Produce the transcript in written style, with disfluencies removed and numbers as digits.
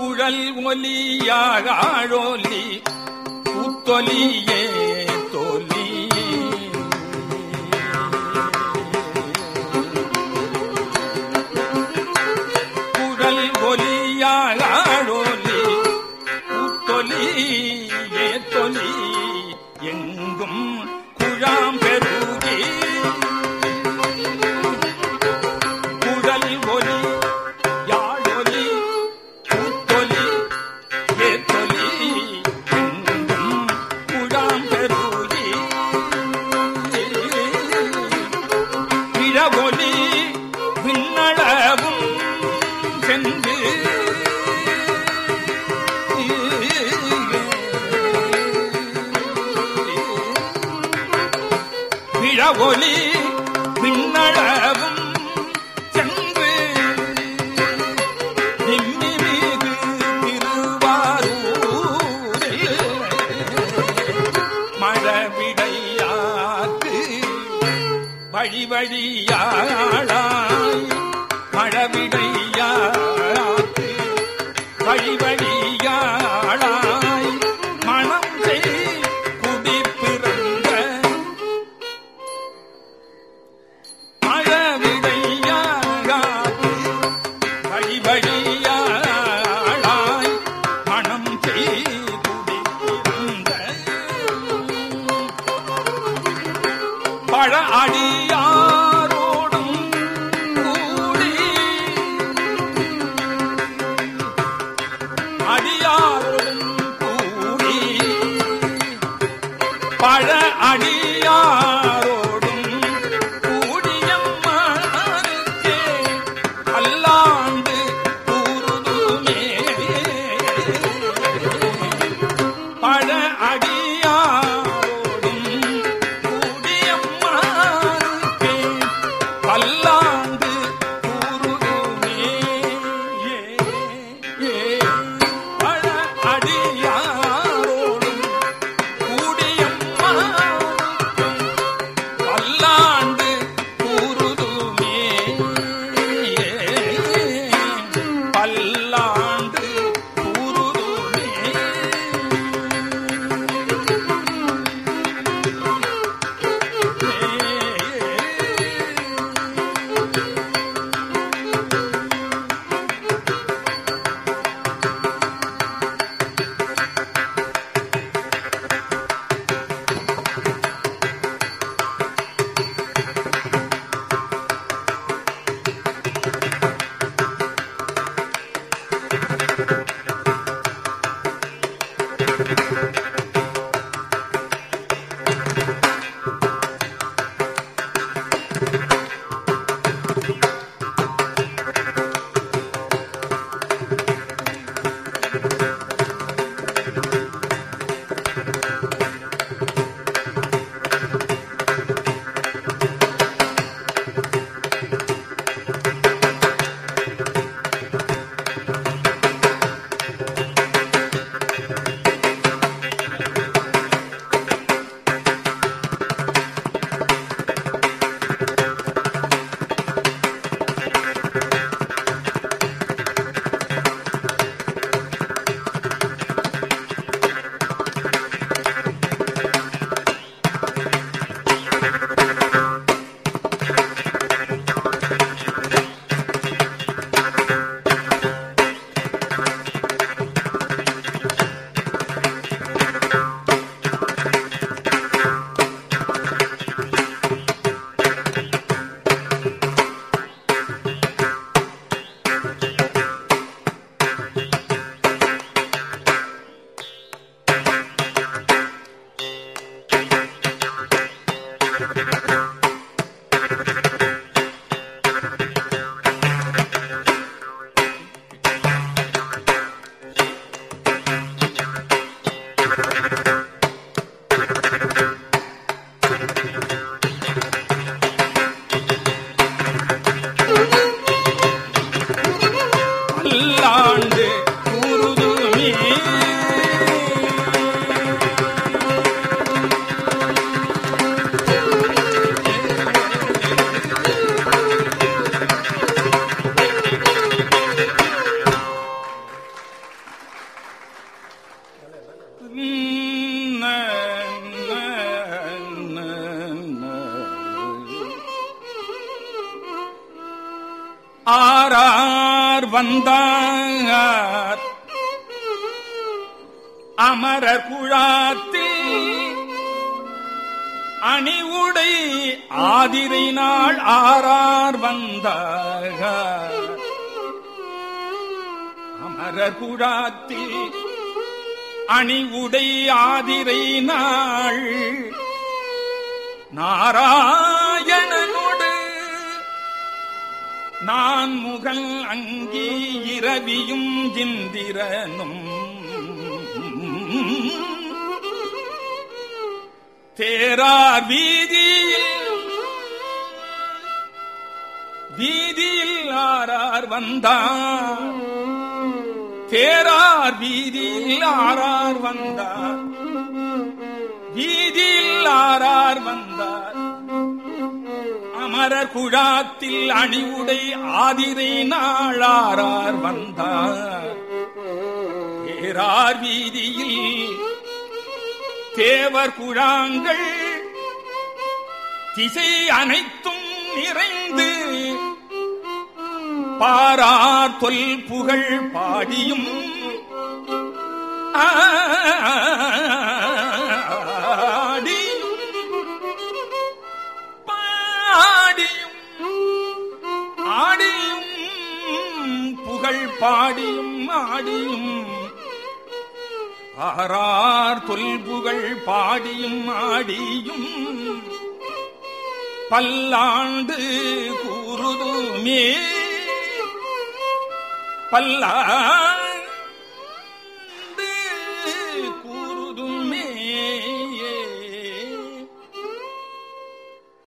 குழல் ஒலியாக ஆழொலி புத்தொலியே தொலி குழல் ஒலியாக ஆழொலி புத்தொலியே தொலி எங்கும் குழாம் பெருகி குழல் ஒலி யாழொலி புத்தொலி ஏத்தொலி எங்கும் குழாம் பெருகி இழவொலி விண்ணளவும் சென்று ஒலி விண்ணளவும் சென்று நிம்மிமிகு திருவாரூரில் மழவிடையாக்கு வழி வழியாளாய் மழவிடையாக்கு வழி வழியாளாய் மனம் செய் குடிப்பிறந்த வழியாளாய் மனம் செய்குடிந்த பழ அடியாரோடும் கூடி அடியாரோடும் கூடி பழ அடியாரோடும் கூடியம்மானுக்கே அல்லாண்டு கூறுதுமே பழ அடியாரோடும் கூடியம்மானுக்கே அல்லாண்டு கூறுதுமே பழ அடியாரோடும் கூடியம்மானுக்கே அல்லாண்டு கூறுதுமே பல்லாண்டு கூறுதுமே வந்தார் அமரர் குழாத்தில் அணிவுடை ஆதிரை நாள் ஆறார் வந்தார் அமரர் குழாத்தில் அணிவுடை ஆதிரை நாள் நாராயணனோடு நான் முகல் அங்கி இரவியும் இந்திரனும் தேரார் வீதியில் ஆரார் வந்தார் தேரார் வீதியில் ஆரார் வந்தார் வீதியில் ஆரார் வந்தார் அமரர் குழாத்தில் அணிவுடை ஆதிரை நாளாரார் வந்தார் தேரார் வீதியில் தேவர் குழாங்கள் திசை அனைத்தும் நிறைந்து பாரார் தொல் புகழ் பாடியும் ஆடியும் புகழ் பாடியும் ஆடியும் ஆரார் தொல்புகழ் பாடியும் ஆடியும் பல்லாண்டு கூறுதுமே பல்லாண்டு கூறுதுமே